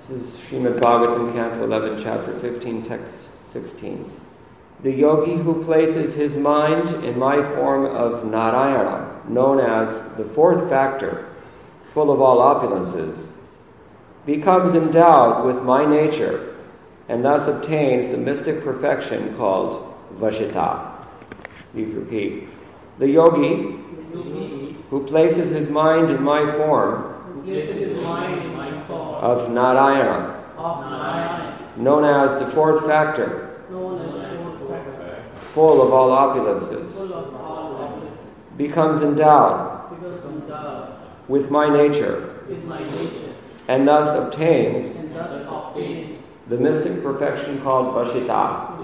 This is Srimad Bhagavatam, Canto 11, Chapter 15, Text 16. The yogi who places his mind in my form of Narayana, known as the fourth factor, full of all opulences, becomes endowed with my nature and thus obtains the mystic perfection called Vashita. Please repeat. The yogi who places his mind in my form of Narayana, known as the fourth factor, full of all opulences, becomes endowed with my nature and thus obtains the mystic perfection called Vashita.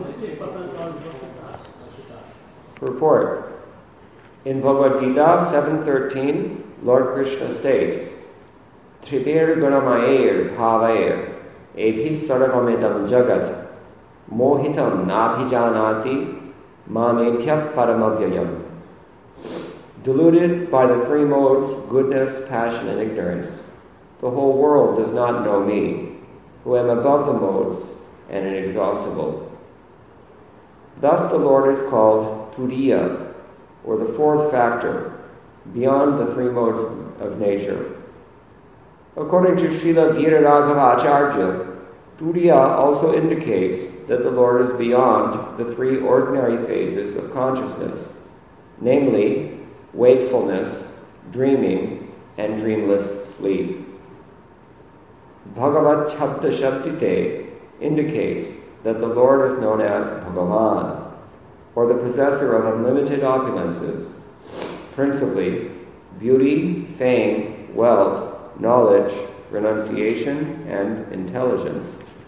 Purport. In Bhagavad Gita 7.13, Lord Krishna states, Tribir gunamayer bhavayer ebhi sarvamidam jagat mohitam nabhijanati mamebhya paramavyayam. Deluded by the three modes, goodness, passion, and ignorance, the whole world does not know me, who am above the modes and inexhaustible. Thus the Lord is called Turiya, or the fourth factor, beyond the three modes of nature. According to Srila Viraraghava Acharya, Turiya also indicates that the Lord is beyond the three ordinary phases of consciousness, namely wakefulness, dreaming, and dreamless sleep. Bhagavat Chabda Shabdite indicates that the Lord is known as Bhagavan, or the possessor of unlimited opulences, principally beauty, fame, wealth, knowledge, renunciation, and intelligence.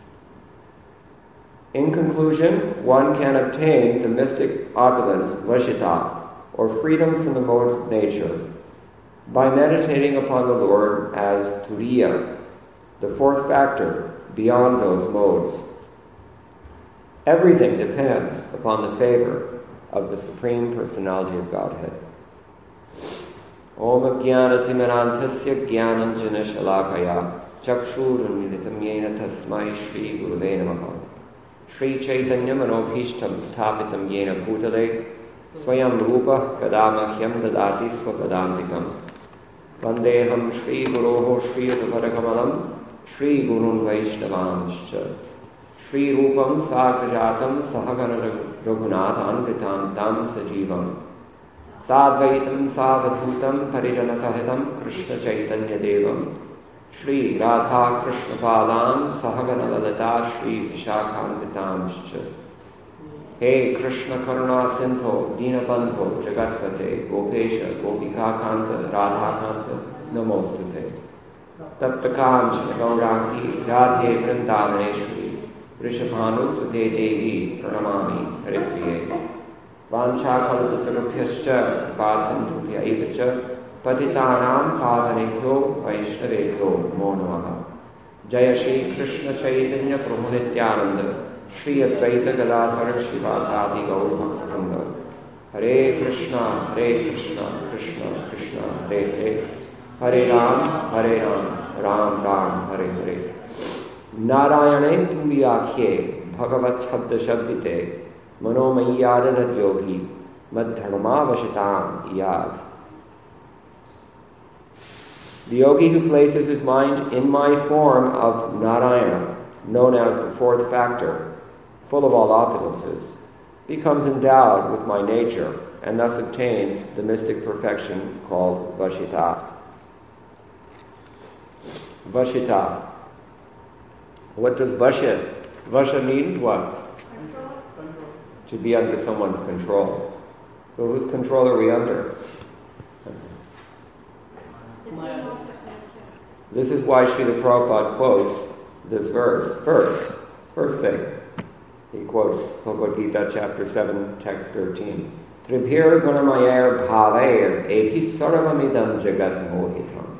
In conclusion, one can obtain the mystic opulence, Vashita, or freedom from the modes of nature, by meditating upon the Lord as Turiya, the fourth factor beyond those modes. Everything depends upon the favor of the Supreme Personality of Godhead. Om Jnanatimirantasya Jnananjana Shalakaya Chakshurunmilitam Yena Tasmai Shri Gurave Namaha Shri Chaitanya Manobhishtam Sthapitam Yena Bhutale Swayam Rupa Kadamahyam Dadati Swapadantikam Vandeham Shri Guroho Shri Uttaparakamalam Shri Gurun Vaishnavanscha Shri Rupam Sagrajatam Sahagana Raghunathanvitam Tam Sajivam Sadvaitam Savadhutam Parijana Sahitam Krishna Chaitanya Devam Shri Radha Krishna Padam Sahagana Lalita Shri Vishakhanvitamscha. Hey Krishna Karuna Sindho Dinabandho Jagatpate Gopesha Gopika Kanta Radha Kanta Namostate Taptakanchana Gauranti Radhe Vrindavaneshwari Rishabhanu Sute Devi Pranamami Haripriye Vanchakalpatarubhyascha Vasantubhya evacha Patitanam Pavanebhyo Vaishnavebhyo Namo Namaha. Jaya Shri Krishna Chaitanya Prabhu Nityananda Shri Advaita Gadadhar Shivasadi Gaur Bhaktivinoda. Hare Krishna, Krishna Krishna, Hare Hare, Hare Ram, Ram Ram, Hare Hare. Narayane Turiyakhye Bhagavat Chabda Shabdite Manomayadadad Yogi Madharma Vashitam Iyad. The yogi who places his mind in my form of Narayana, known as the fourth factor, full of all opulences, becomes endowed with my nature and thus obtains the mystic perfection called Vashita. Vashita. What does Vasha? Vasha means what? To be under someone's control. So whose control are we under? This is why Srila Prabhupada quotes this verse first thing. He quotes Bhagavad Gita chapter 7, text 13. Tribhir gunamayer bhavayer ebhi sarvamidam jagat mohitam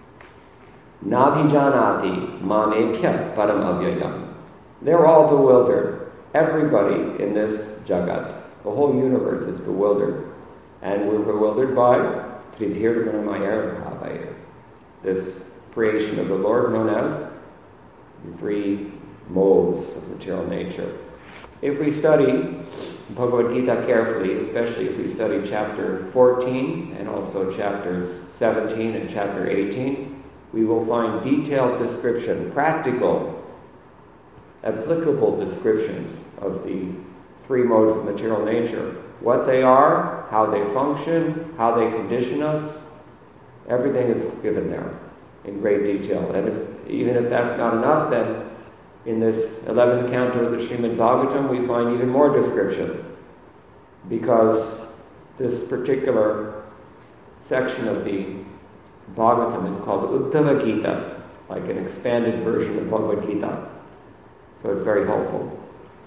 nabhijanati mamebhya param avyayam. They're all bewildered. Everybody in this jagat, the whole universe is bewildered. And we're bewildered by Tribhir gunamayer bhavayer, this creation of the Lord known as the three modes of material nature. If we study Bhagavad Gita carefully, especially if we study chapter 14 and also chapters 17 and chapter 18, we will find detailed description, practical, applicable descriptions of the three modes of material nature. What they are, how they function, how they condition us, everything is given there in great detail. And even if that's not enough, then in this 11th canto of the Srimad Bhagavatam, we find even more description, because this particular section of the Bhagavatam is called Uddhava Gita, like an expanded version of Bhagavad Gita. So it's very helpful.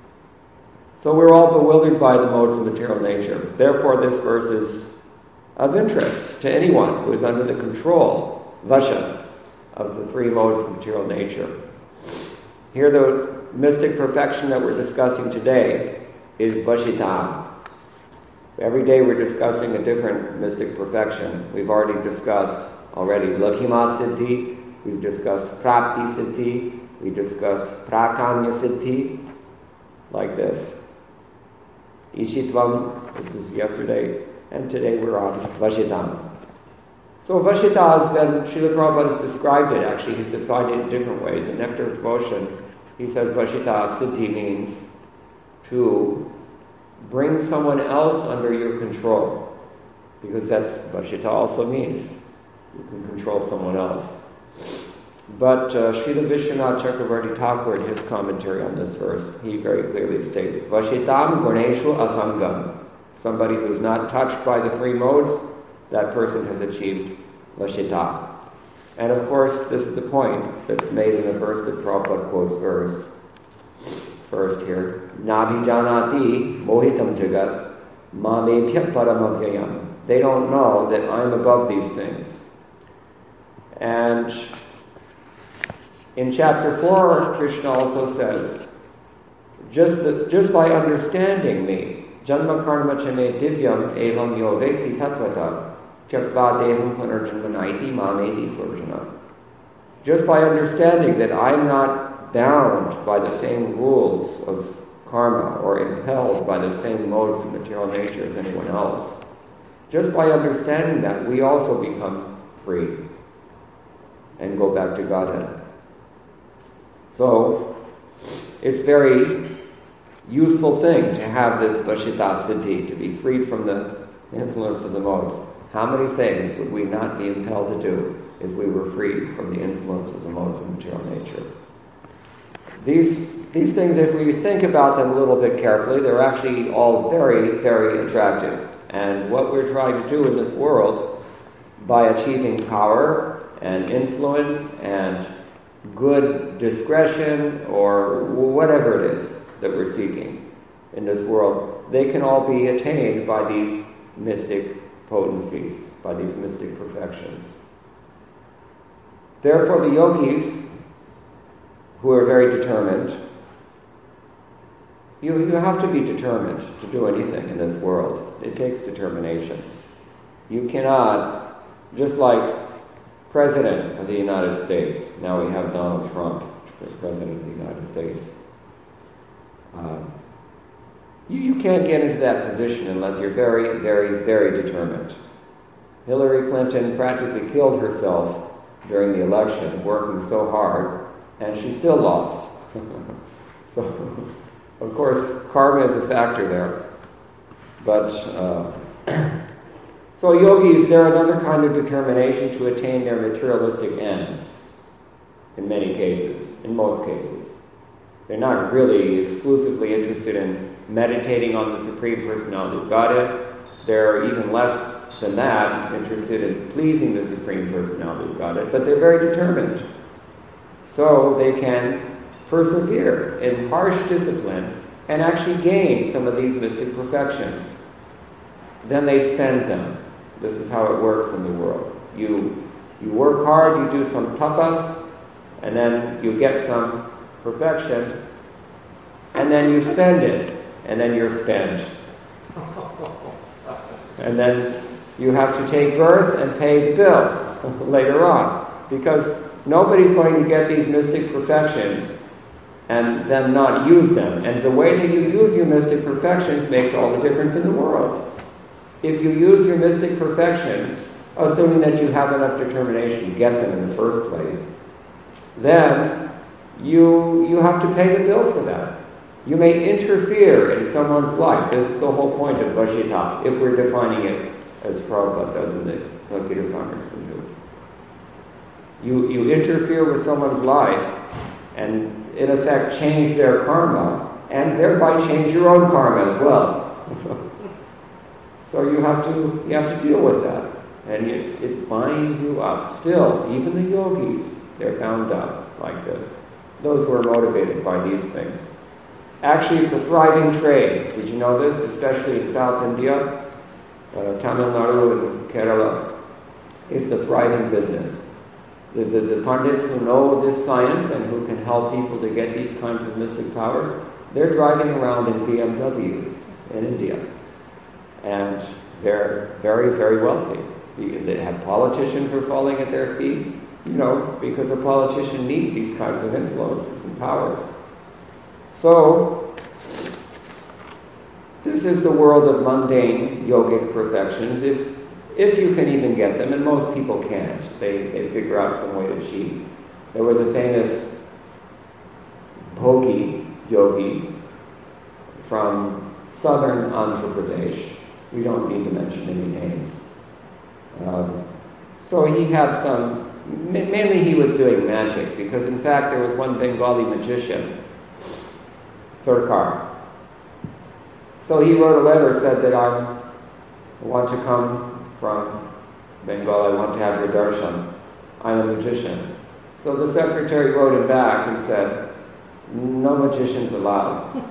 So we're all bewildered by the modes of material nature. Therefore, this verse is of interest to anyone who is under the control, vasha, of the three modes of material nature. Here, the mystic perfection that we're discussing today is Vashita. Every day we're discussing a different mystic perfection. We've already discussed Lakhima Siddhi, we've discussed Prapti Siddhi, we discussed Prakanya Siddhi, like this. Ishitvam, this is yesterday, and today we're on Vashitam. So Vashita has been, Srila Prabhupada has described it, actually he's defined it in different ways. In Nectar of Devotion, he says Vashita Siddhi means to bring someone else under your control, because that's Vashita also means. You can control someone else. But Srila Vishwanath Chakravarti Thakur, in his commentary on this verse, he very clearly states, Vashitam Ganeshu Asangam. Somebody who's not touched by the three modes, that person has achieved Vashita. And of course, this is the point that's made in the verse that Prabhupada quotes first here. Nabhijanati mohitam jagat mamebhya paramavyayam. They don't know that I'm above these things. And in chapter 4, Krishna also says, just by understanding me, janma karma chame divyam evam yo vekti tatvata tyaktva deham punarjanmanaiti mameti surjana. Just by understanding that I'm not bound by the same rules of karma or impelled by the same modes of material nature as anyone else, just by understanding that, we also become free and go back to Godhead. So, it's a very useful thing to have this Vashita Siddhi, to be freed from the influence of the modes. How many things would we not be impelled to do if we were freed from the influence of the modes of material nature? These things, if we think about them a little bit carefully, they're actually all very, very attractive. And what we're trying to do in this world, by achieving power and influence and good discretion or whatever it is that we're seeking in this world, they can all be attained by these mystic potencies, by these mystic perfections. Therefore, the yogis, who are very determined, you have to be determined to do anything in this world. It takes determination. You cannot, just like President of the United States, now we have Donald Trump, President of the United States. You can't get into that position unless you're very, very, very determined. Hillary Clinton practically killed herself during the election, working so hard, and she still lost. So, of course, karma is a factor there. But, so yogis, they're another kind of determination to attain their materialistic ends, in many cases, in most cases. They're not really exclusively interested in meditating on the Supreme Personality of Godhead. They're even less than that interested in pleasing the Supreme Personality of Godhead, but they're very determined. So they can persevere in harsh discipline and actually gain some of these mystic perfections. Then they spend them. This is how it works in the world. You work hard, you do some tapas, and then you get some perfection, and then you spend it, and then you're spent. And then you have to take birth and pay the bill later on, because nobody's going to get these mystic perfections and then not use them. And the way that you use your mystic perfections makes all the difference in the world. If you use your mystic perfections, assuming that you have enough determination to get them in the first place, then you have to pay the bill for that. You may interfere in someone's life. This is the whole point of Vashita, if we're defining it as Prabhupada does in the Bhakti Rasamrita Sindhu. You interfere with someone's life and in effect change their karma and thereby change your own karma as well. So you have to deal with that. And it binds you up. Still, even the yogis, they're bound up like this. Those who are motivated by these things. Actually, it's a thriving trade. Did you know this? Especially in South India, Tamil Nadu and Kerala. It's a thriving business. The Pandits who know this science and who can help people to get these kinds of mystic powers, they're driving around in BMWs in India. And they're very, very wealthy. They have politicians who are falling at their feet, because a politician needs these kinds of influences and powers. So, this is the world of mundane yogic perfections, if you can even get them, and most people can't. They figure out some way to cheat. There was a famous Bhogi yogi from southern Andhra Pradesh. We don't need to mention any names. So he had mainly he was doing magic, because in fact there was one Bengali magician, Sarkar. So he wrote a letter, said that I want to come from Bengal, I want to have your darshan. I'm a magician. So the secretary wrote him back and said, no magicians allowed.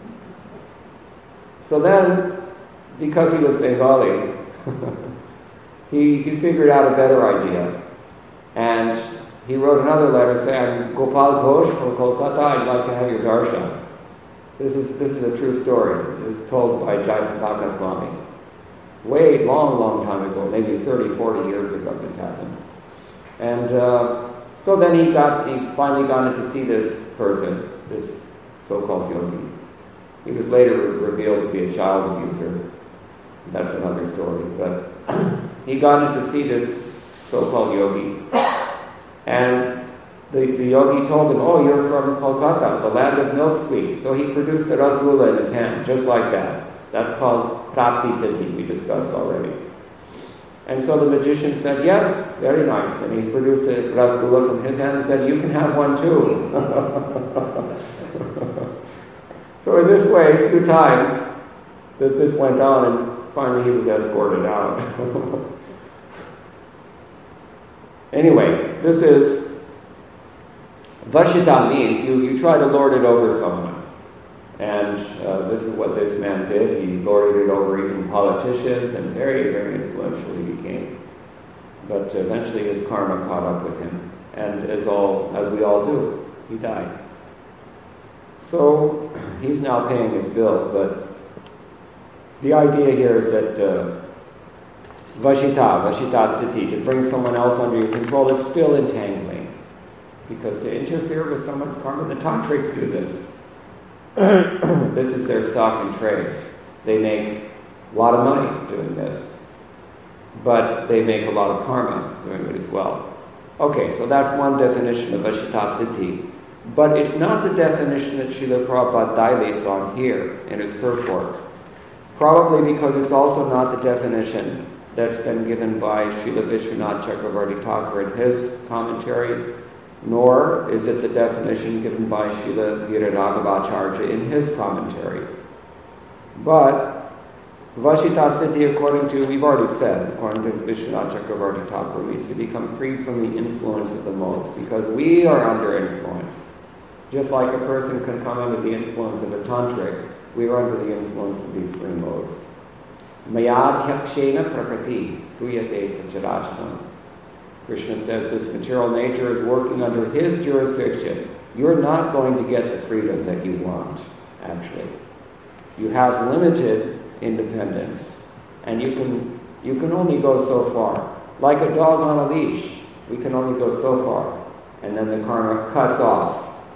So then, because he was Bengali, he figured out a better idea. And he wrote another letter saying, I'm Gopal Ghosh from Kolkata, I'd like to have your darshan. This is a true story. It was told by Jayapataka Swami. Way, long time ago, maybe 30, 40 years ago this happened. And so then he finally got to see this person, this so-called yogi. He was later revealed to be a child abuser. That's another story. But he got to see this so-called yogi. And the yogi told him, oh, you're from Kolkata, the land of milk sweets. So he produced a rasgulla in his hand, just like that. That's called Prapti Siddhi, we discussed already. And so the magician said, yes, very nice. And he produced a rasgulla from his hand and said, you can have one too. So in this way, a few times that this went on, and finally he was escorted out. Anyway, this is, Vashita means you try to lord it over someone. And this is what this man did. He lorded it over even politicians, and very, very influential he became. But eventually his karma caught up with him. And as we all do, he died. So he's now paying his bill. But the idea here is that Vashita Siddhi, to bring someone else under your control, it's still entangling. Because to interfere with someone's karma, the tantrics do this. This is their stock and trade. They make a lot of money doing this. But they make a lot of karma doing it as well. Okay, so that's one definition of Vashita Siddhi. But it's not the definition that Srila Prabhupada dilates on here in his purport. Probably because it's also not the definition that's been given by Srila Vishwanath Chakravarti Thakur in his commentary, nor is it the definition given by Srila Viraraghavacharya in his commentary. But Vashita Siddhi, according to, we've already said, according to Vishwanath Chakravarti Thakur, means to become freed from the influence of the modes, because we are under influence. Just like a person can come under the influence of a tantric, we are under the influence of these three modes. Mayadhyakshena prakriti suyate sacharacharam. Krishna says this material nature is working under his jurisdiction. You're not going to get the freedom that you want, actually. You have limited independence, and you can only go so far. Like a dog on a leash, we can only go so far, and then the karma cuts off,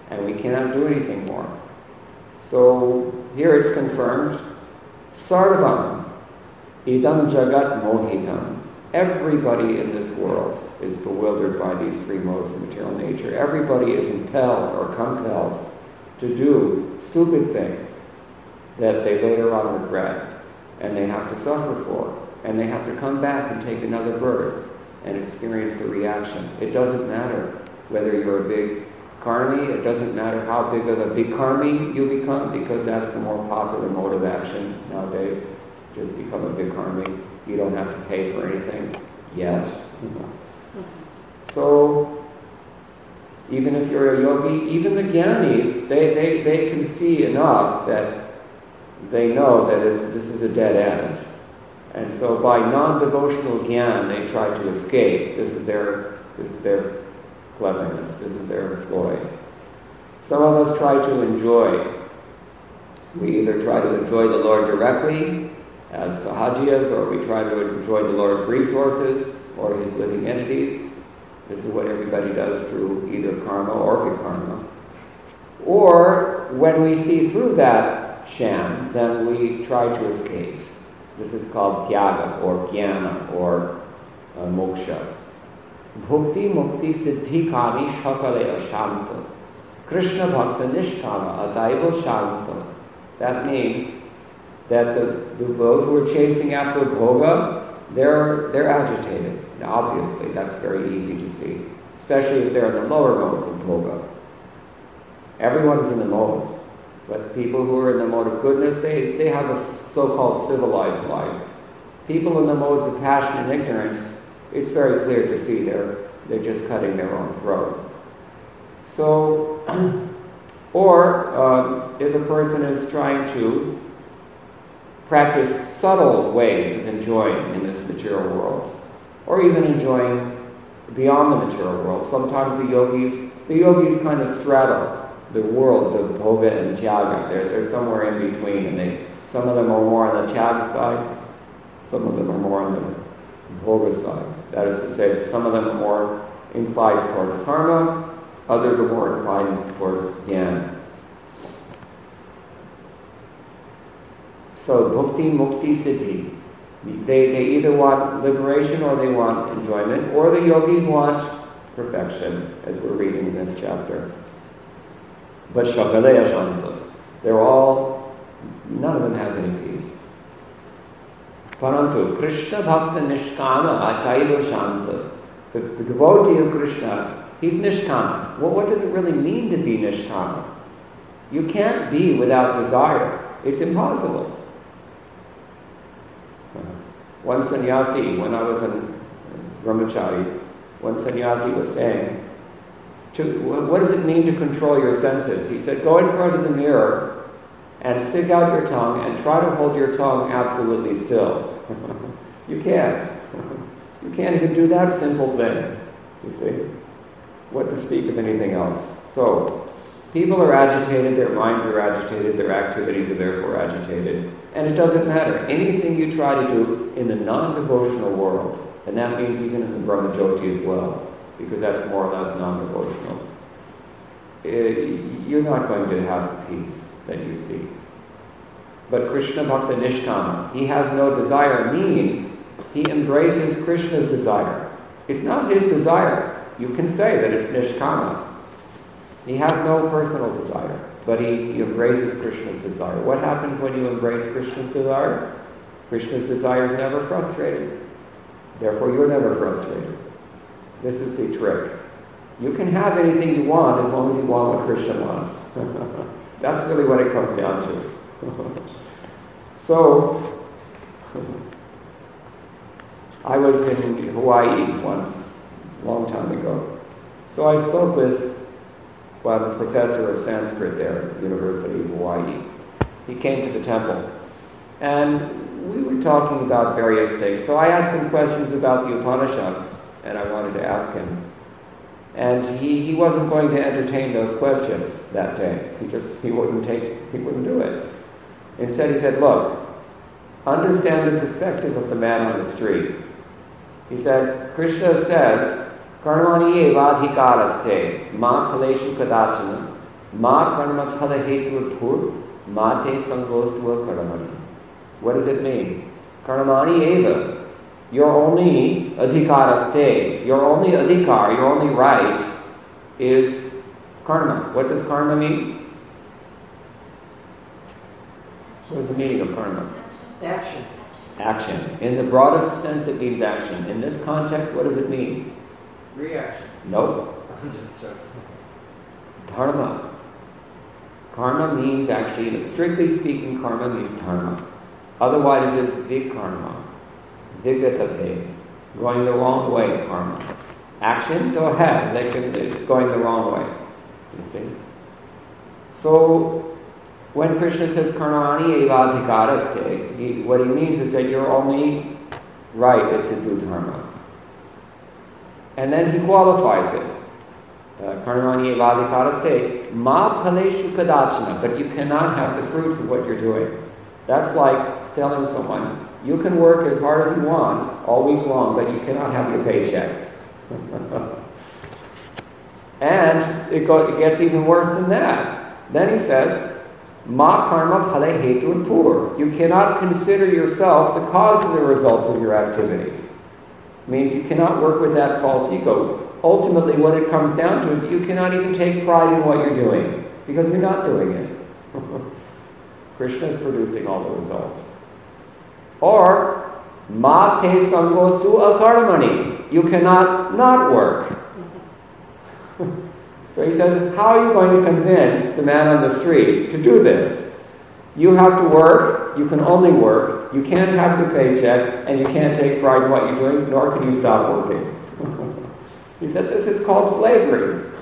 and we cannot do anything more. So here it's confirmed, Sarvam idam jagat mohitam. Everybody in this world is bewildered by these three modes of material nature. Everybody is impelled or compelled to do stupid things that they later on regret, and they have to suffer for, and they have to come back and take another birth and experience the reaction. It doesn't matter whether you're a big karmi, it doesn't matter how big of a big karmi you become, because that's the more popular mode of action nowadays. Just become a big karmi. You don't have to pay for anything yet. So, even if you're a yogi, even the jnanis, they can see enough that they know that this is a dead end. And so by non-devotional jnana, they try to escape. This is their cleverness, this is their ploy. Some of us try to enjoy. We either try to enjoy the Lord directly, as sahajiyas, or we try to enjoy the Lord's resources or His living entities. This is what everybody does through either karma or vikarma. Or when we see through that sham, then we try to escape. This is called tyaga or jnana or moksha. Bhukti mukti siddhi kami shakale ashanta. Krishna bhakta nishkama ataiva shanta. That means that those who are chasing after bhoga, they're agitated. Now obviously that's very easy to see, especially if they're in the lower modes of bhoga. Everyone's in the modes, but people who are in the mode of goodness, they have a so-called civilized life. People in the modes of passion and ignorance, it's very clear to see they're just cutting their own throat. So, or if a person is trying to practice subtle ways of enjoying in this material world, or even enjoying beyond the material world. Sometimes the yogis kind of straddle the worlds of bhoga and tyaga. They're somewhere in between, and some of them are more on the tyaga side, some of them are more on the bhoga side. That is to say, some of them are more inclined towards karma, others are more inclined towards jnana. So, bhukti, mukti, siddhi. They either want liberation or they want enjoyment, or the yogis want perfection, as we're reading in this chapter. But shakaleya shanta. None of them has any peace. Parantu, Krishna bhakta nishkama ataiva shanta. The devotee of Krishna, he's nishkama. Well, what does it really mean to be nishkama? You can't be without desire. It's impossible. One sannyasi, when I was in brahmachari, one sannyasi was saying, what does it mean to control your senses? He said, go in front of the mirror and stick out your tongue and try to hold your tongue absolutely still. You can't. You can't even do that simple thing, you see. What to speak of anything else? So, people are agitated, their minds are agitated, their activities are therefore agitated. And it doesn't matter. Anything you try to do in the non-devotional world, and that means even in the Brahmajyoti as well, because that's more or less non-devotional, you're not going to have the peace that you seek. But Krishna Bhakta Nishkama, he has no desire, means he embraces Krishna's desire. It's not his desire. You can say that it's Nishkama. He has no personal desire, but he embraces Krishna's desire. What happens when you embrace Krishna's desire? Krishna's desire is never frustrated. Therefore, you're never frustrated. This is the trick. You can have anything you want as long as you want what Krishna wants. That's really what it comes down to. So, I was in Hawaii once, a long time ago. So I spoke with one professor of Sanskrit there at the University of Hawaii. He came to the temple, and we were talking about various things. So I had some questions about the Upanishads, and I wanted to ask him. And he wasn't going to entertain those questions that day. He wouldn't do it. Instead, he said, look, understand the perspective of the man on the street. He said, Krishna says, Karmani evadhikaraste ma phaleshu kadachana Ma karma phala hetu pur, mate sangostva karamani. What does it mean? Karamani eva. Your only adhikaraste, your only adhikar, your only right is karma. What does karma mean? What is the meaning of karma? Action. Action. In the broadest sense, it means action. In this context, what does it mean? Reaction. Nope. I'm just joking. Dharma. Karma means actually, strictly speaking, karma means dharma. Otherwise, it's vikarma. Vigatape. Going the wrong way, karma. Action, to ahead. It's going the wrong way. You see? So, when Krishna says karmani evadhikaraste, what he means is that your only right is to do dharma. And then he qualifies it. Karmani evadhikaraste ma phaleshu kadachana, but you cannot have the fruits of what you're doing. That's like telling someone, you can work as hard as you want all week long, but you cannot have your paycheck. And it gets even worse than that. Then he says, ma karma phale hetu pur. You cannot consider yourself the cause of the results of your activities. It means you cannot work with that false ego. Ultimately, what it comes down to is that you cannot even take pride in what you're doing, because you're not doing it. Krishna is producing all the results. Or, ma te sangostu akaramani. You cannot not work. So he says, how are you going to convince the man on the street to do this? You have to work, you can only work, you can't have your paycheck, and you can't take pride in what you're doing, nor can you stop working. He said, this is called slavery.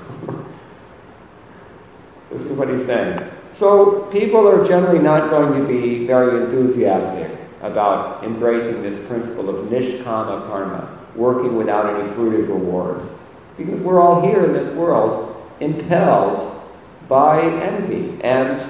This is what he's saying. So people are generally not going to be very enthusiastic about embracing this principle of nishkama karma, working without any fruitive rewards. Because we're all here in this world impelled by envy, and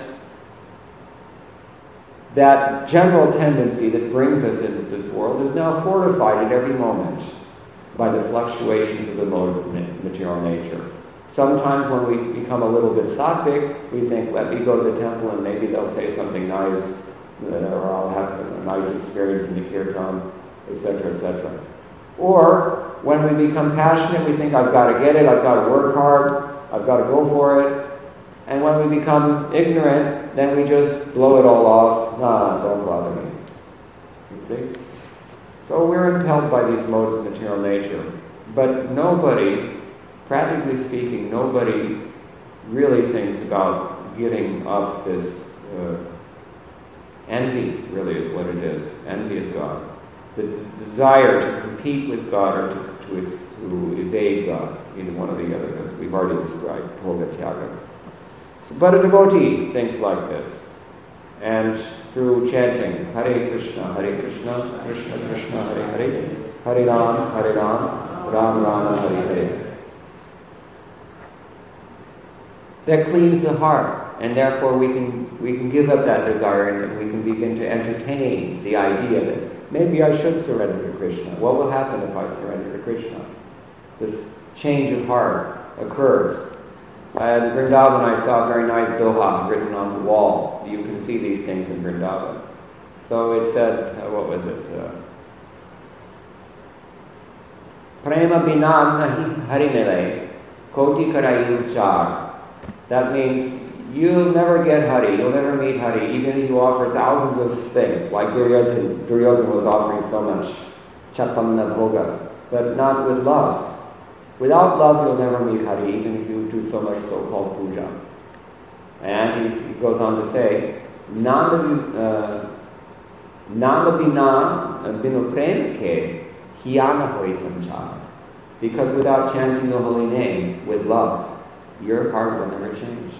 that general tendency that brings us into this world is now fortified at every moment by the fluctuations of the modes of material nature. Sometimes when we become a little bit sattvic, we think, let me go to the temple and maybe they'll say something nice, or I'll have a nice experience in the kirtan, etc., etc. Or when we become passionate, we think, I've got to get it, I've got to work hard, I've got to go for it. And when we become ignorant, then we just blow it all off. Nah, don't bother me. You see? So we're impelled by these modes of material nature. But nobody, practically speaking, nobody really thinks about giving up this envy, really is what it is. Envy of God. The desire to compete with God or to evade God. Either one or the other, as we've already described, Bhoga Tyaga. But a devotee thinks like this. And through chanting Hare Krishna, Krishna Krishna, Hare Hare, Hare Ram, Ram Ram, Hare Hare. That cleans the heart, and therefore we can give up that desire, and we can begin to entertain the idea that maybe I should surrender to Krishna. What will happen if I surrender to Krishna? This change of heart occurs. In Vrindavan, I saw a very nice doha written on the wall. You can see these things in Vrindavan. So it said, what was it? Prema binam nahi harimele, koti karayu char. That means you'll never get Hari, you'll never meet Hari, even if you offer thousands of things, like Duryodhana was offering so much Chaitanya Bhoga, but not with love. Without love, you'll never meet Hari, even if you do so much so-called puja. And he goes on to say, Nama bina binu prem ke hiyana hoi sanchar. Because without chanting the holy name with love, your heart will never change.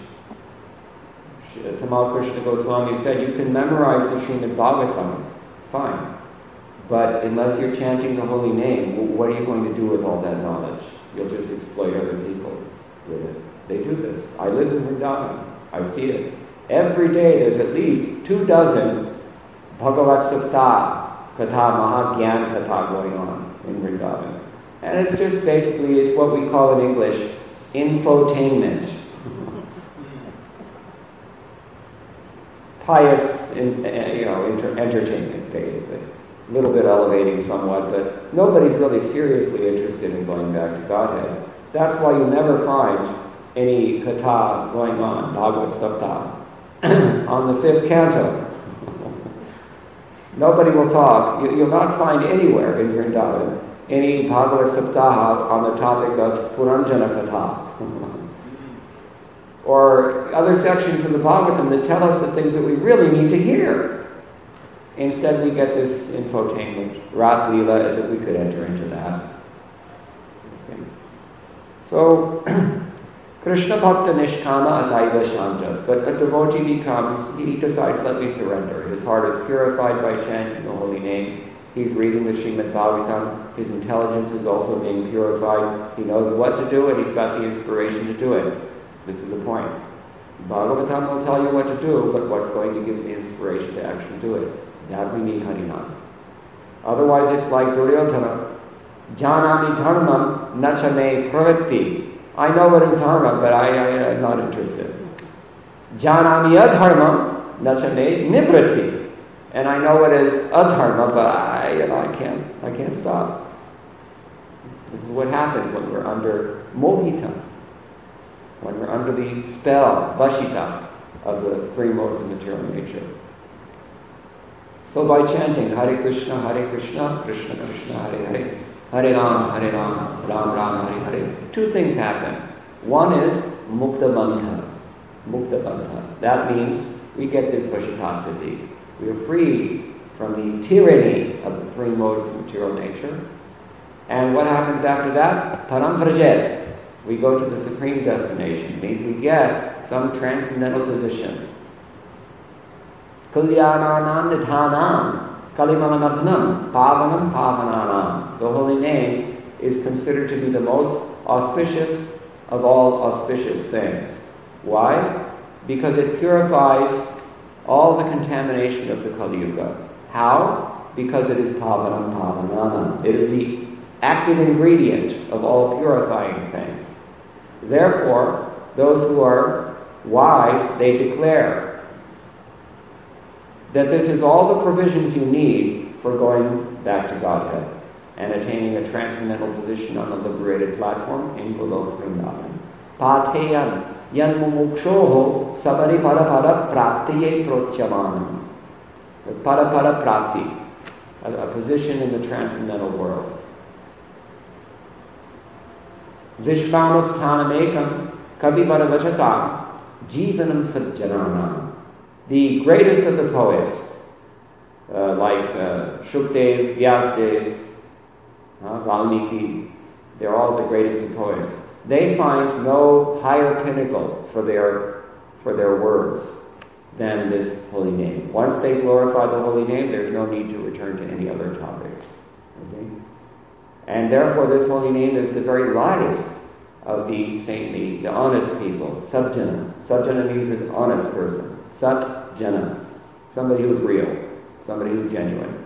Tamal Krishna Goswami said, you can memorize the Srimad Bhagavatam, fine. But unless you're chanting the holy name, what are you going to do with all that knowledge? You'll just exploit other people with it. They do this. I live in Vrindavan. I see it. Every day there's at least 24 Bhagavat Sapta Katha, Mahagyan Katha going on in Vrindavan. And it's just basically, it's what we call in English, infotainment. pious, entertainment, basically. A little bit elevating somewhat, but nobody's really seriously interested in going back to Godhead. That's why you never find any katha going on, Bhagavad Saptah, on the 5th canto. Nobody will talk. You'll not find anywhere in Vrindavan any Bhagavad Saptaha on the topic of Puranjana Katha. Or other sections of the Bhagavatam that tell us the things that we really need to hear. Instead, we get this infotainment, Ras Leela, as if we could enter into that. So, Krishna Bhakta Nishkama Ataiva Shanta. But a devotee he decides, let me surrender. His heart is purified by chanting the holy name. He's reading the Srimad Bhagavatam. His intelligence is also being purified. He knows what to do, and he's got the inspiration to do it. This is the point. Bhagavatam will tell you what to do, but what's going to give you the inspiration to actually do it? That we need Harinam. Otherwise, it's like Duryodhana. Janami dharmam nachame pravritti. I know what is dharma, but I'm not interested. Janami adharmam nachame nivritti. And I know what is adharma, but I can't stop. This is what happens when we're under mohita, when we're under the spell, vashita, of the three modes of material nature. So by chanting Hare Krishna, Krishna Krishna, Hare Hare, Hare Ram, Ram Ram, Hare Hare, two things happen. One is Mukta Bandha. Mukta Bandha. That means we get this Vashita Siddhi. We are free from the tyranny of the three modes of material nature. And what happens after that? Param Vrajet. We go to the supreme destination. It means we get some transcendental position. Kalyananam nidhanam kalimalanathanam pavanam pavananam. The holy name is considered to be the most auspicious of all auspicious things. Why? Because it purifies all the contamination of the Kali Yuga. How? Because it is pavanam pavananam. It is the active ingredient of all purifying things. Therefore, those who are wise, they declare that this is all the provisions you need for going back to Godhead and attaining a transcendental position on the liberated platform in Golok Vrindavan. Pateyan yan mumukshoho sabari parapada praptiye protyamanam. Parapada prapti, a position in the transcendental world. Vishvanuστhanamekam kavivaravachasam jivanam sajjananam. The greatest of the poets, like Shukdev, Vyasdev, Valmiki, they're all the greatest of poets. They find no higher pinnacle for their words than this holy name. Once they glorify the holy name, there's no need to return to any other topic. Okay? And therefore this holy name is the very life of the saintly, the honest people. Satjana. Satjana means an honest person. Satjana. Somebody who's real. Somebody who's genuine.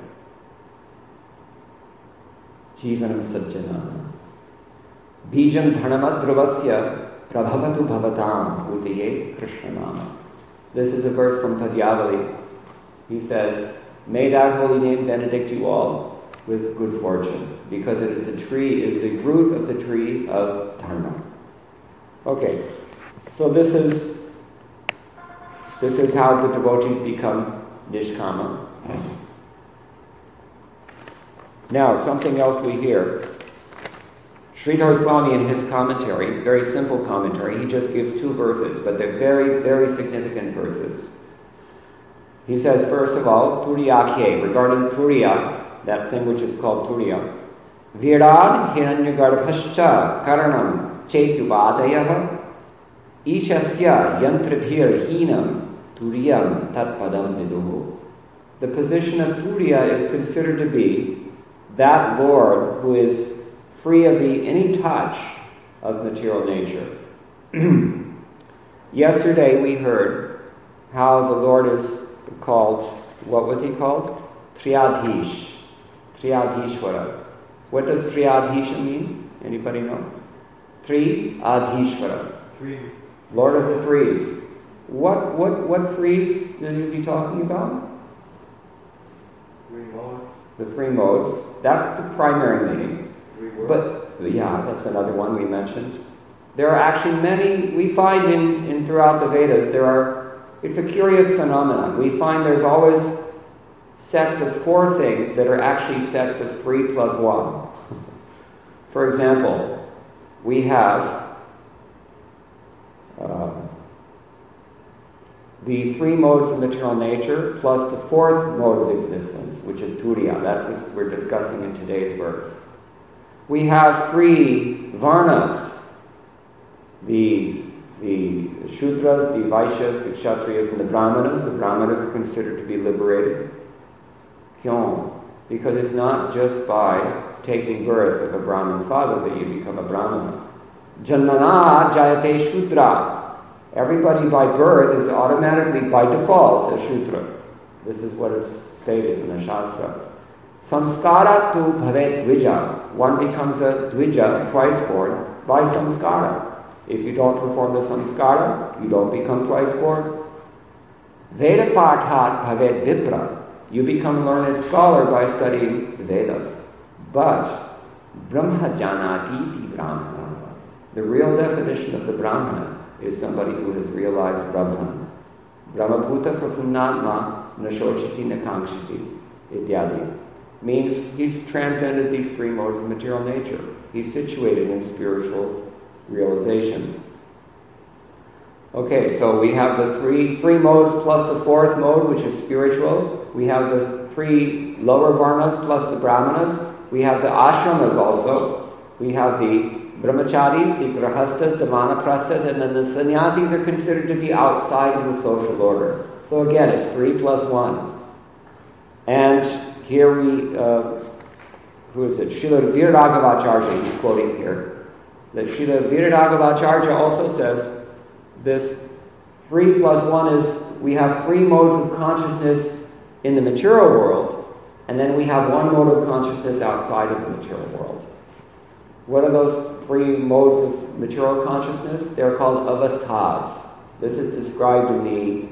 Jivanam Satjana. Bijam dharmadravasya prabhavatu bhavatam bhutiye krishnanama. This is a verse from Padyavali. He says, may that holy name benedict you all with good fortune, because it is the root of the tree of dharma. Okay, so this is how the devotees become nishkama. Now, something else we hear. Sridhar Swami in his commentary, very simple commentary, he just gives two verses, but they're very, very significant verses. He says, first of all, Turiyakhe, regarding Turiya, that thing which is called Turiya. Virad hiranyagarbhascha karanam chetyubadayaha ishasya yantribhir hinam turiyam tatpadam viduhu. The position of Turiya is considered to be that Lord who is free of any touch of material nature. Yesterday we heard how the Lord is called, what was he called? Triadhish. Triadhishvara. What does Triadhisha mean? Anybody know? Triadhishvara. Three. Lord of the threes. What threes is he talking about? 3 modes. The 3 modes. That's the primary meaning. 3 words. But yeah, that's another one we mentioned. There are actually many, we find in throughout the Vedas, it's a curious phenomenon. We find there's always sets of 4 things that are actually sets of 3 plus 1. For example, we have the 3 modes of material nature plus the 4th mode of existence, which is Turiya. That's what we're discussing in today's verse. We have 3 varnas, the Shudras, the Vaishyas, the Kshatriyas, and the Brahmanas. The Brahmanas are considered to be liberated. Kyon? Because it's not just by taking birth of a Brahmin father that you become a Brahmana. Janmana jayate Shudra. Everybody by birth is automatically, by default, a Shudra. This is what is stated in the Shastra. Samskara tu bhavet dvija. One becomes a dvija, twice born, by samskara. If you don't perform the samskara, you don't become twice born. Veda pathat bhavet vipra. You become a learned scholar by studying the Vedas. But Brahma janati iti brahmana. The real definition of the Brahmana is somebody who has realized Brahman. Brahmabhuta prasannatma nashochiti nakankshiti ityadi. Means he's transcended these 3 modes of material nature. He's situated in spiritual realization. Okay, so we have the three modes plus the 4th mode, which is spiritual. We have the 3 lower varnas plus the brahmanas. We have the ashramas also. We have the brahmacharis, the grahastas, the vanaprasthas, and then the sannyasis are considered to be outside of the social order. So again, it's 3 plus 1. And here who is it? Srila Viraragavacharya, he's quoting here. That Srila Viraragavacharya also says this 3 plus 1 is, we have 3 modes of consciousness in the material world, and then we have 1 mode of consciousness outside of the material world. What are those 3 modes of material consciousness? They're called avasthas. This is described in the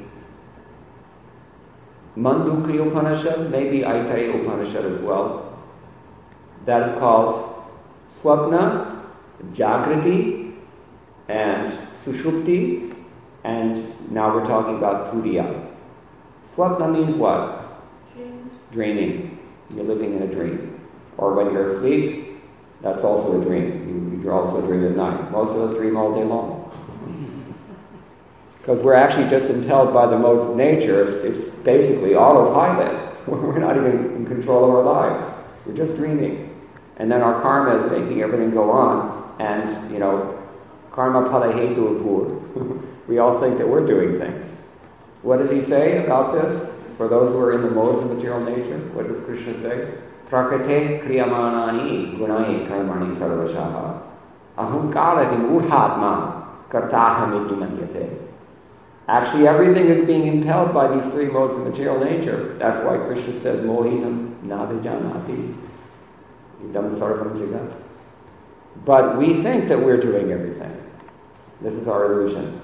Mandukya Upanishad, maybe Aitareya Upanishad as well. That is called Swapna, Jagrati, and Sushupti, and now we're talking about Turiya. Swapna means what? Dreaming. You're living in a dream. Or when you're asleep, that's also a dream. You also dream at night. Most of us dream all day long. Because we're actually just impelled by the modes of nature. It's basically autopilot. We're not even in control of our lives. We're just dreaming. And then our karma is making everything go on. And, karma phala hetu apur. We all think that we're doing things. What does he say about this? For those who are in the modes of material nature, what does Krishna say? Prakrite kriyamanani gunai karmani sarvashaha. Ahamkarati murhatma kartahamiti manyate. Actually, everything is being impelled by these 3 modes of material nature. That's why Krishna says, Mohinam navijanati idam sarvam jagat. But we think that we're doing everything. This is our illusion.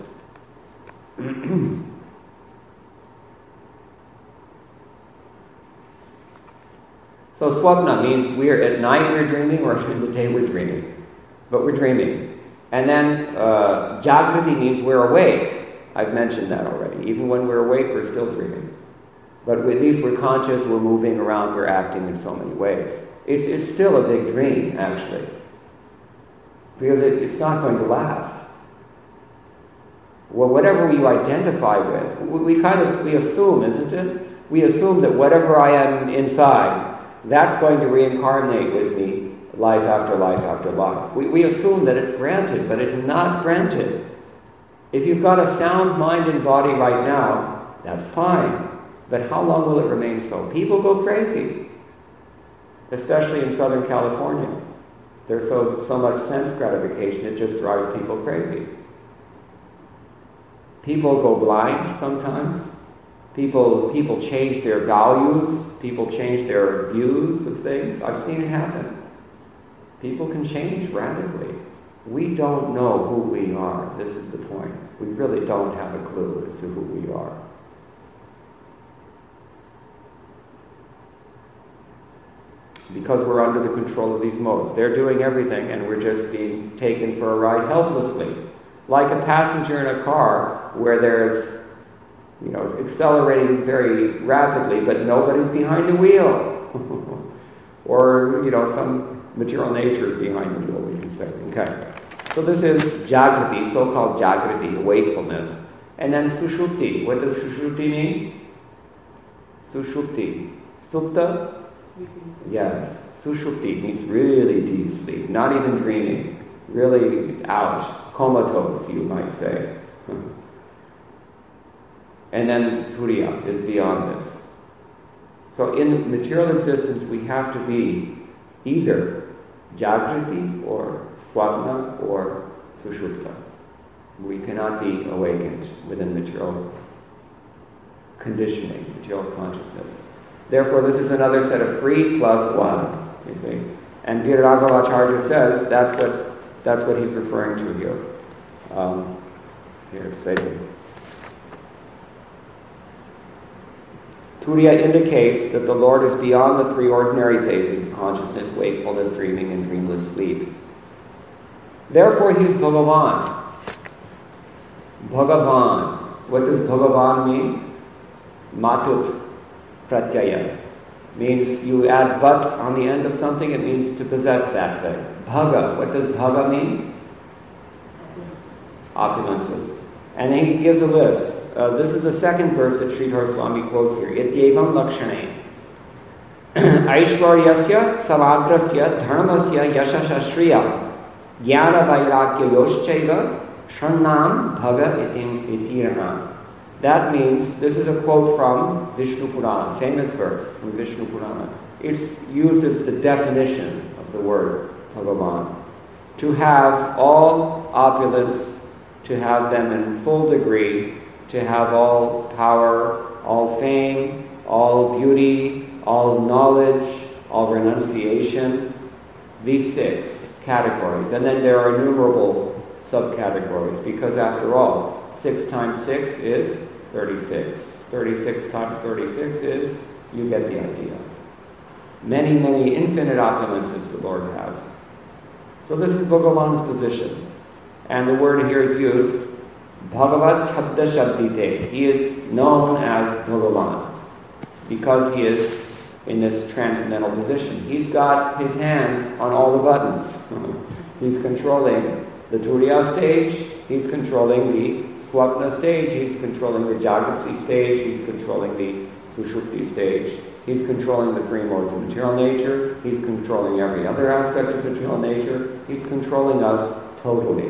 So swapna means at night we're dreaming, or in the day we're dreaming. But we're dreaming. And then jagrati means we're awake. I've mentioned that already. Even when we're awake, we're still dreaming. But at least we're conscious, we're moving around, we're acting in so many ways. It's still a big dream, actually. Because it's not going to last. Well, whatever we identify with, we assume, isn't it? We assume that whatever I am inside, that's going to reincarnate with me life after life after life. We assume that it's granted, but it's not granted. If you've got a sound mind and body right now, that's fine. But how long will it remain so? People go crazy, especially in Southern California. There's so much sense gratification, it just drives people crazy. People go blind sometimes. People change their values. People change their views of things. I've seen it happen. People can change radically. We don't know who we are. This is the point. We really don't have a clue as to who we are. Because we're under the control of these modes. They're doing everything and we're just being taken for a ride helplessly. Like a passenger in a car where there's, it's accelerating very rapidly, but nobody's behind the wheel. Or, some material nature is behind the wheel, we can say. Okay. So this is Jagrati, so-called Jagrati, wakefulness. And then Sushupti. What does Sushupti mean? Sushupti. Supta? Yes. Sushupti means really deep sleep, not even dreaming. Really out, comatose, you might say. And then Turiya is beyond this. So in material existence, we have to be either Jagrati or Swapna or Sushupta. We cannot be awakened within material conditioning, material consciousness. Therefore, this is another set of 3 plus 1, you see. And Viragavacharya says that's what he's referring to here. Here, say it. Turiya indicates that the Lord is beyond the 3 ordinary phases of consciousness, wakefulness, dreaming, and dreamless sleep. Therefore, he's Bhagavan. Bhagavan. What does Bhagavan mean? Matut pratyaya. Means you add vat on the end of something, it means to possess that thing. Bhaga. What does bhaga mean? Opulences. And then he gives a list. This is the second verse that Sridhar Swami quotes here. Ityevam lakshane. Aishvaryasya samagrasya dharmasya yashashashriyah jnana vairagya yoshchaiva sharnam bhaga itirana. That means, this is a quote from Vishnu Purana, famous verse from Vishnu Purana. It's used as the definition of the word Bhagavan. To have all opulence, to have them in full degree, to have all power, all fame, all beauty, all knowledge, all renunciation. These 6 categories. And then there are innumerable subcategories, because after all, 6 times 6 is 36. 36 times 36 is, you get the idea. Many, many infinite opulences the Lord has. So this is Bhagavan's position. And the word here is used, Bhagavat Chabda Shabdite. He is known as Bhagavan because he is in this transcendental position. He's got his hands on all the buttons. He's controlling the Turiya stage, he's controlling the Swapna stage, he's controlling the Jagrati stage, he's controlling the Sushupti stage, he's controlling the 3 modes of material nature, he's controlling every other aspect of material nature, he's controlling us totally.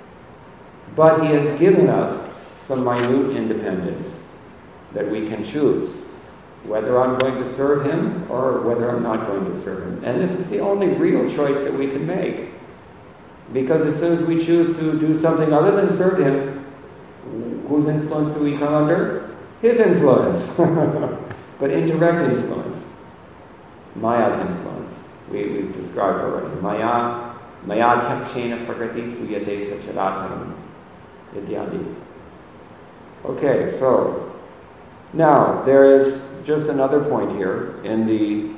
But he has given us some minute independence that we can choose whether I'm going to serve him or whether I'm not going to serve him. And this is the only real choice that we can make. Because as soon as we choose to do something other than serve him, whose influence do we come under? His influence. But indirect influence. Maya's influence. We've described already. Maya chakshena prakriti suyate sacharatam ityadi. Okay, so now there is just another point here in the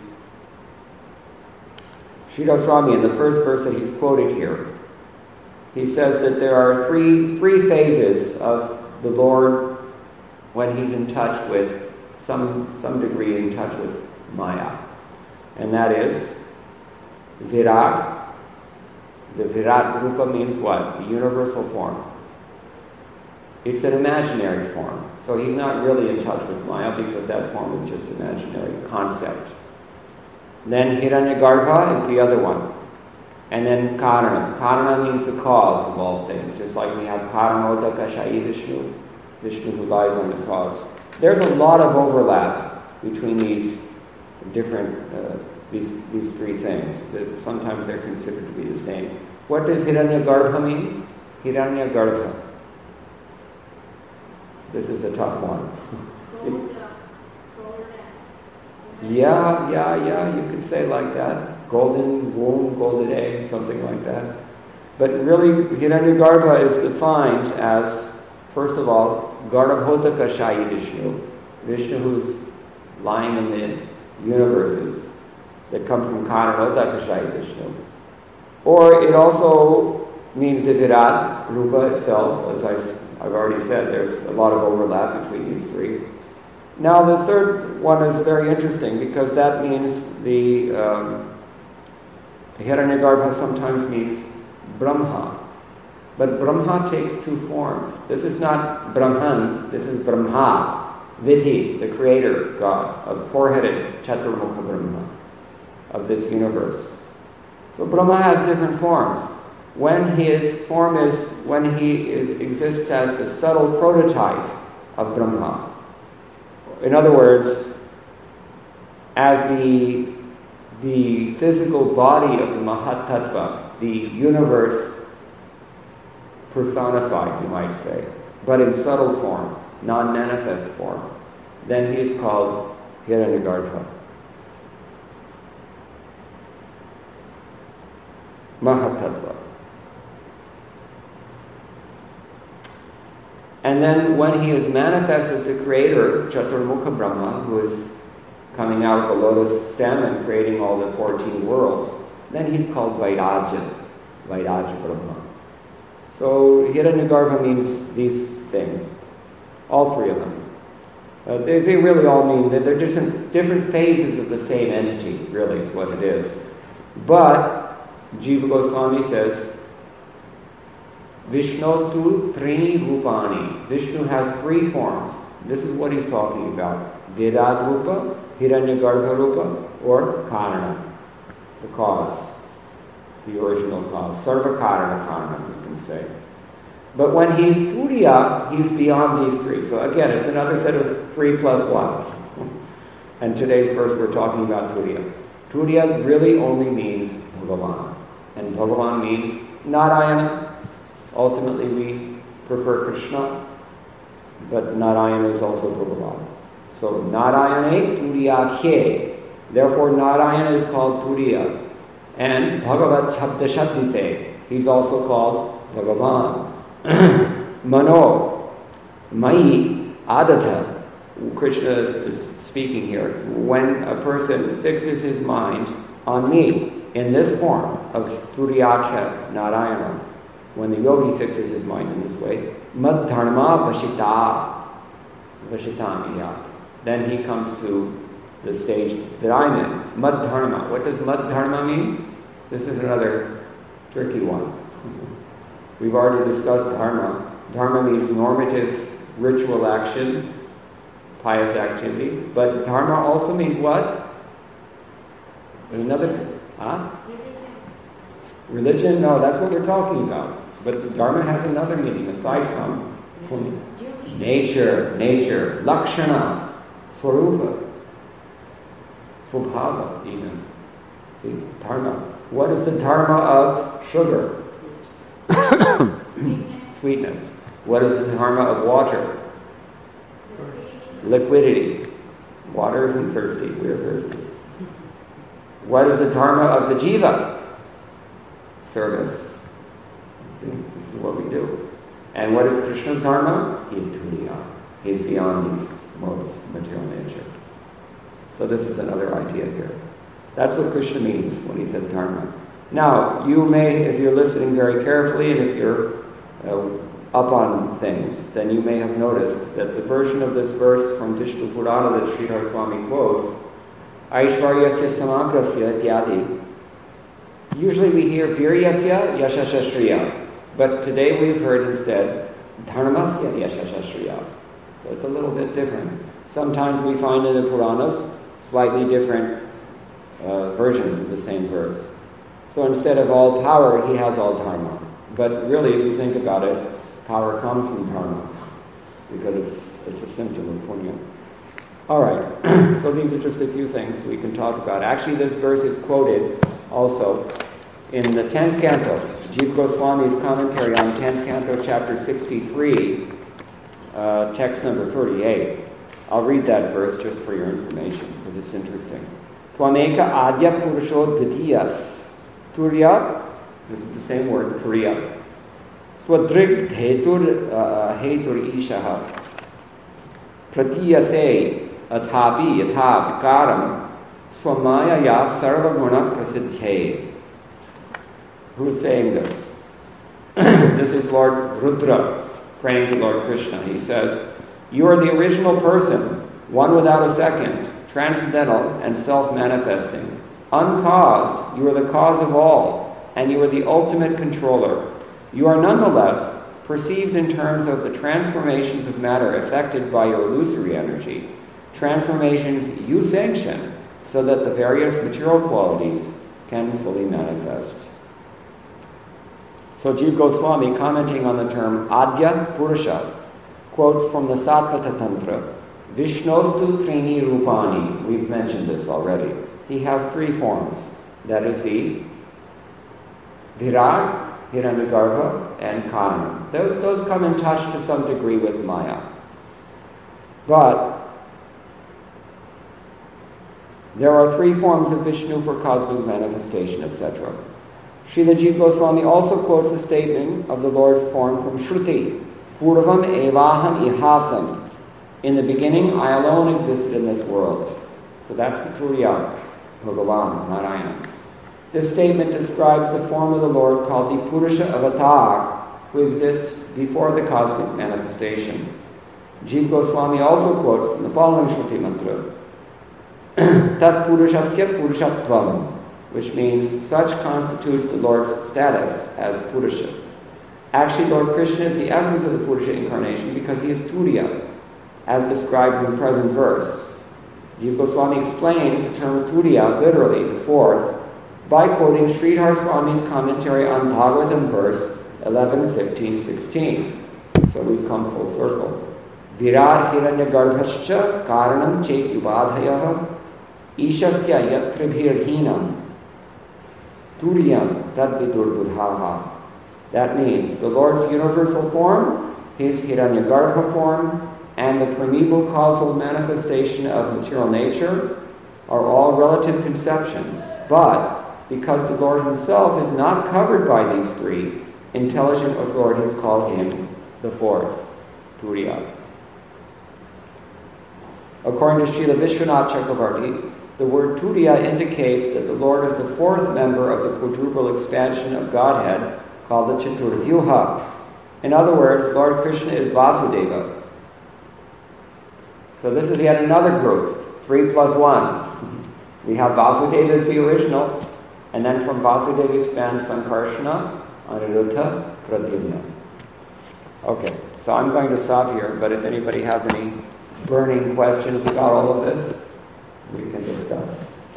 Sridhar Swami, in the first verse that he's quoted here. He says that there are three phases of the Lord when he's in touch with some degree in touch with Maya. And that is Virag. The Virat Rupa means what? The universal form. It's an imaginary form. So he's not really in touch with Maya because that form is just imaginary concept. Then Hiranyagarbha is the other one. And then Karana. Karana means the cause of all things. Just like we have Paramodaka Shai Vishnu. Vishnu who lies on the cause. There's a lot of overlap between these different, these 3 things. That sometimes they're considered to be the same. What does Hiranyagarbha mean? Hiranyagarbha. This is a tough one. Yeah, you could say like that. Golden womb, golden egg, something like that. But really, Hiranyagarbha is defined as, first of all, Garbhodaka Shayi Vishnu. Vishnu who's lying in the universes that come from Karanodaka Shayi Vishnu. Or it also means the Virat Rupa itself. As I've already said, there's a lot of overlap between these three. Now the third one is very interesting because that means the Hiranyagarbha sometimes means Brahma. But Brahma takes two forms. This is not Brahman, this is Brahma, Viti, the creator God, of four-headed Chaturmukha Brahma of this universe. So Brahma has different forms. When he exists as the subtle prototype of Brahma. In other words, as the physical body of the Mahatattva, the universe personified, you might say, but in subtle form, non-manifest form, then he is called Hiranyagarbha. Mahatattva. And then when he is manifest as the creator, Chaturmukha Brahma, who is coming out of the lotus stem and creating all the 14 worlds, then he's called Vairajya Brahma. So Hiranyagarbha means these things, all three of them. They really all mean that they're different phases of the same entity, really, is what it is. But Jiva Goswami says, Vishnostu Trini Rupani. Vishnu has three forms. This is what he's talking about. Virat Rupa, Hiranyagarbha Rupa, or Karana, the cause, the original cause. Sarvakarana Karana, you can say. But when he's Turiya, he's beyond these three. So again, it's another set of 3 plus 1. And today's verse we're talking about Turiya. Turiya really only means Bhagavan. And Bhagavan means Narayana. Ultimately, we prefer Krishna, but Narayana is also Bhagavan. So, Narayane Turiya Khe. Therefore, Narayana is called Turiya. And Bhagavat Shabda Shabdite. He's also called Bhagavan. Mano. Mai Adata. Krishna is speaking here. When a person fixes his mind on me in this form of Turiyakya Narayana, when the yogi fixes his mind in this way, mad dharma vashitami yat. Then he comes to the stage that I'm in. Mad dharma. What does mad dharma mean? This is another tricky one. We've already discussed dharma. Dharma means normative ritual action, pious activity. But dharma also means what? Another, Religion? No, that's what we're talking about. But dharma has another meaning aside from nature, lakshana, swarupa, swabhava even. See, dharma. What is the dharma of sugar? Sweetness. What is the dharma of water? Liquidity. Water isn't thirsty, we are thirsty. What is the dharma of the jiva? Service. See, this is what we do. And what is Krishna's dharma? He is Turiya. He is beyond these modes of material nature. So this is another idea here. That's what Krishna means when he says dharma. Now, you may, if you're listening very carefully and if you're up on things, then you may have noticed that the version of this verse from Vishnu Purana that Sridhar Swami quotes, Aishvaryasya samagrasya ityadi. Usually we hear Viryasya yashashashriya, but today we've heard instead Dharmasya yashashashriya. So it's a little bit different. Sometimes we find in the Puranas slightly different versions of the same verse. So instead of all power, he has all dharma. But really, if you think about it, power comes from dharma, because it's a symptom of punya. All right, so these are just a few things we can talk about. Actually, this verse is quoted also in the 10th canto, Jiva Goswami's commentary on 10th canto, chapter 63, text number 38. I'll read that verse just for your information, because it's interesting. Tvameka adya purusho dvitiyas turya This is the same word, turiya. Swadrig hetur ishaha. Pratiyase atapi karam swamaya ya sarvaguna prasiddhe. Who's saying this? This is Lord Rudra praying to Lord Krishna. He says, "You are the original person, one without a second, transcendental and self-manifesting. Uncaused, you are the cause of all, and you are the ultimate controller. You are nonetheless perceived in terms of the transformations of matter affected by your illusory energy, transformations you sanction so that the various material qualities can fully manifest." So Jiva Goswami, commenting on the term Adya Purusha, quotes from the Sattvata Tantra, Vishnostu Trini Rupani. We've mentioned this already. He has three forms. That is the Virat, Hiranyagarbha, and Karanam. Those come in touch to some degree with Maya. But there are three forms of Vishnu for cosmic manifestation, etc. Srila Jiva Goswami also quotes a statement of the Lord's form from Shruti, Purvam evaham ihasam. In the beginning, I alone existed in this world. So that's the Turiya, Bhagavan, Narayana. This statement describes the form of the Lord called the Purusha Avatar, who exists before the cosmic manifestation. Jiva Goswami also quotes from the following Shruti mantra, Tat Purushasya Purushatvam, which means such constitutes the Lord's status as Purusha. Actually, Lord Krishna is the essence of the Purusha incarnation because he is Turiya, as described in the present verse. Jiva Goswami explains the term Turiya, literally, the fourth, by quoting Sridhar Swami's commentary on Bhagavatam verse 11, 15, 16. So we've come full circle. Virat hiranyagarbhascha karanam chet yubadhayaha ishasya yatribhirhinam turiyam tadvidurbudhaha. That means the Lord's universal form, his hiranyagarbha form, and the primeval causal manifestation of material nature are all relative conceptions. But because the Lord himself is not covered by these three, intelligent authorities call him the fourth, Turiya. According to Srila Vishwanath Chakravarti, the word Turiya indicates that the Lord is the fourth member of the quadruple expansion of Godhead called the Chaturvyuha. In other words, Lord Krishna is Vasudeva. So this is yet another group, 3 plus 1. We have Vasudeva as the original, and then from Vasudeva expands Sankarshana, Aniruddha, Pradyumna. Okay, so I'm going to stop here, but if anybody has any burning questions about all of this, we can discuss.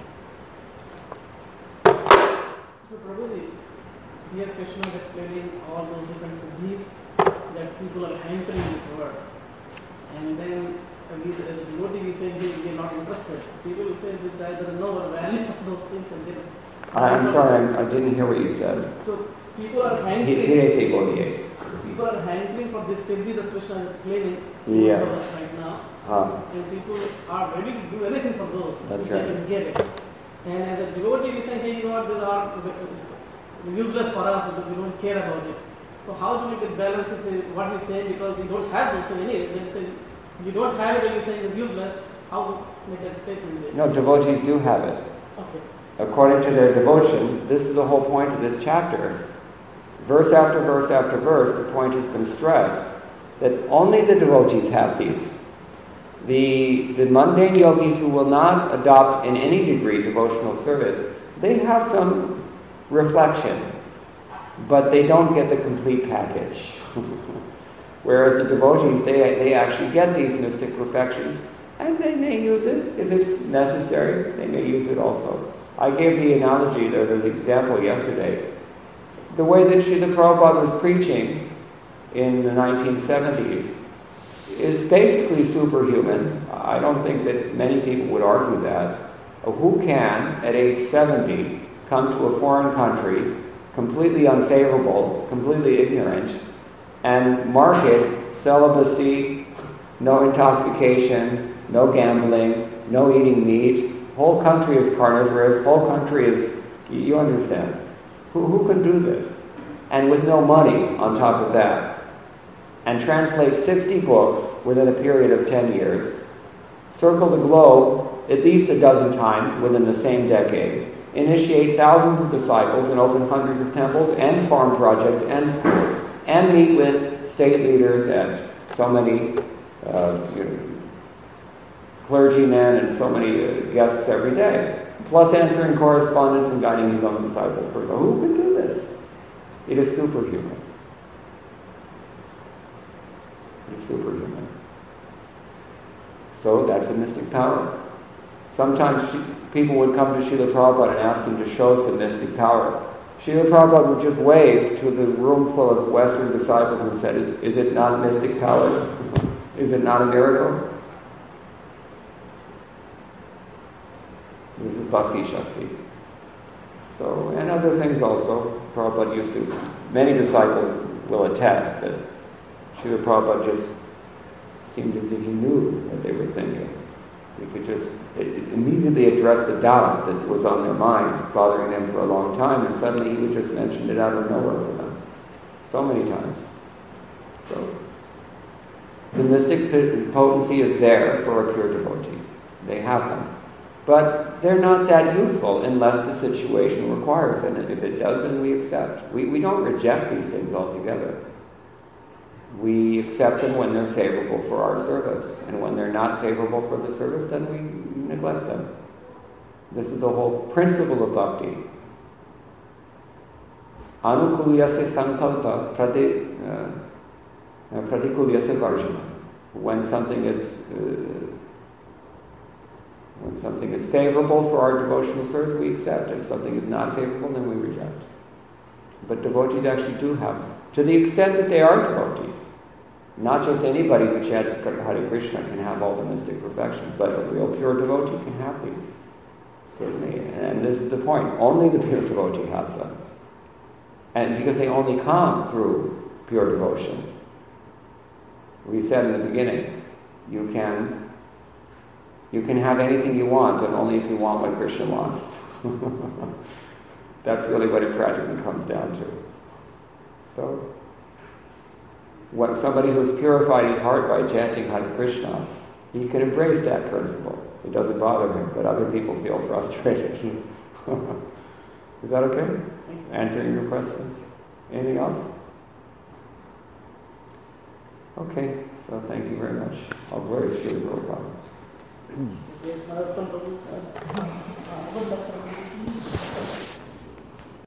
So probably here Krishna is explaining all those different siddhis that people are hankering this word. And then as a devotee we say we are not interested. People will say that there is no value of those things and they I'm sorry, I didn't hear what you said. So people are hankering. People are hankering for this siddhi that Krishna is explaining right now. And people are ready to do anything for those. That's if they can get it. And as a devotee we say, hey, you know what, these are useless for us, we don't care about it. So how do we get balance and say what we're saying because we don't have those things anyway? Then say you don't have it and you're saying it's useless. How make that statement? No, devotees do have it. Okay. According to their devotion, this is the whole point of this chapter. Verse after verse after verse, the point has been stressed that only the devotees have these. The mundane yogis who will not adopt in any degree devotional service, they have some reflection, but they don't get the complete package. Whereas the devotees, they actually get these mystic perfections, and they may use it if it's necessary. They may use it also. I gave the analogy, the example yesterday. The way that Srila Prabhupada was preaching in the 1970s is basically superhuman. I don't think that many people would argue that. Who can, at age 70, come to a foreign country, completely unfavorable, completely ignorant, and market celibacy, no intoxication, no gambling, no eating meat. Whole country is carnivorous, whole country is, you understand. Who could do this? And with no money on top of that. And translate 60 books within a period of 10 years. Circle the globe at least a dozen times within the same decade. Initiate thousands of disciples and open hundreds of temples and farm projects and schools. And meet with state leaders and so many clergymen and so many guests every day. Plus answering correspondence and guiding his own disciples. So who can do this? It is superhuman. It's superhuman. So that's a mystic power. Sometimes people would come to Srila Prabhupada and ask him to show some mystic power. Srila Prabhupada would just wave to the room full of Western disciples and said, is it not mystic power? Is it not a miracle? This is Bhakti Shakti. So, and other things also. Prabhupada used to, many disciples will attest that Srila Prabhupada just seemed as if he knew what they were thinking. He could just immediately address the doubt that was on their minds, bothering them for a long time, and suddenly he would just mention it out of nowhere for them. So many times. So, the mystic potency is there for a pure devotee. They have them. But they're not that useful unless the situation requires it. And if it does, then we accept. We don't reject these things altogether. We accept them when they're favorable for our service. And when they're not favorable for the service, then we neglect them. This is the whole principle of bhakti. Anukulyasya sankalpa pratikulyasya varjana. When something is favorable for our devotional service, we accept. If something is not favorable, then we reject. But devotees actually do have them. To the extent that they are devotees. Not just anybody who chants Hare Krishna can have all the mystic perfection, but a real pure devotee can have these. Certainly. And this is the point. Only the pure devotee has them. And because they only come through pure devotion. We said in the beginning, you can have anything you want, but only if you want what Krishna wants. That's really what it practically comes down to. So, when somebody who's purified his heart by chanting Hare Krishna, he can embrace that principle. It doesn't bother him, but other people feel frustrated. Is that okay? Answering your question? Anything else? Okay, so thank you very much. All glories to Srila Prabhupada.